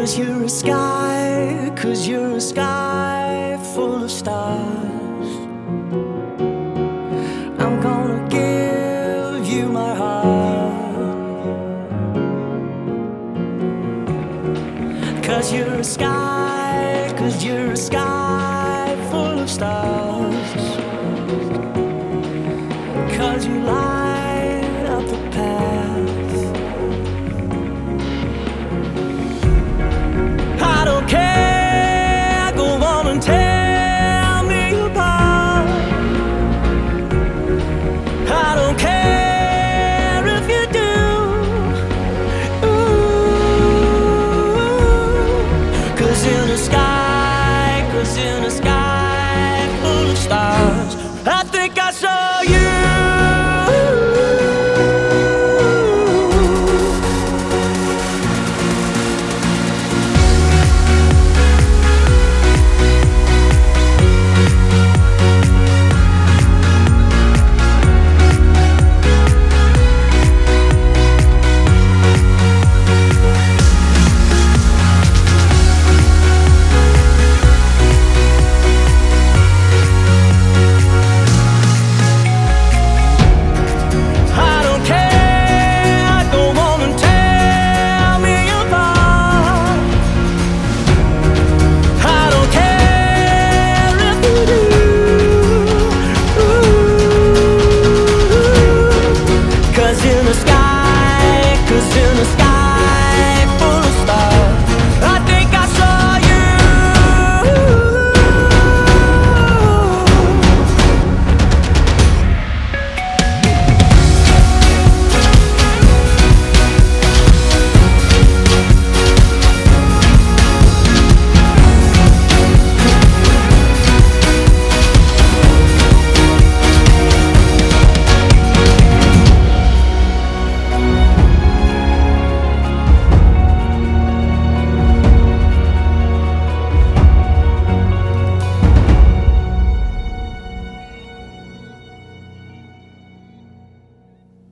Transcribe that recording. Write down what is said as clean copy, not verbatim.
you're a sky, 'cause you're a sky full of stars. I'm gonna give you my heart, 'cause you're a sky, 'cause you're a sky full of stars. 'Cause you light up the path. I don't care, go on and tear me apart. I don't care if you do. Ooh, 'cause in the sky, 'cause in the sky full of stars, I think I saw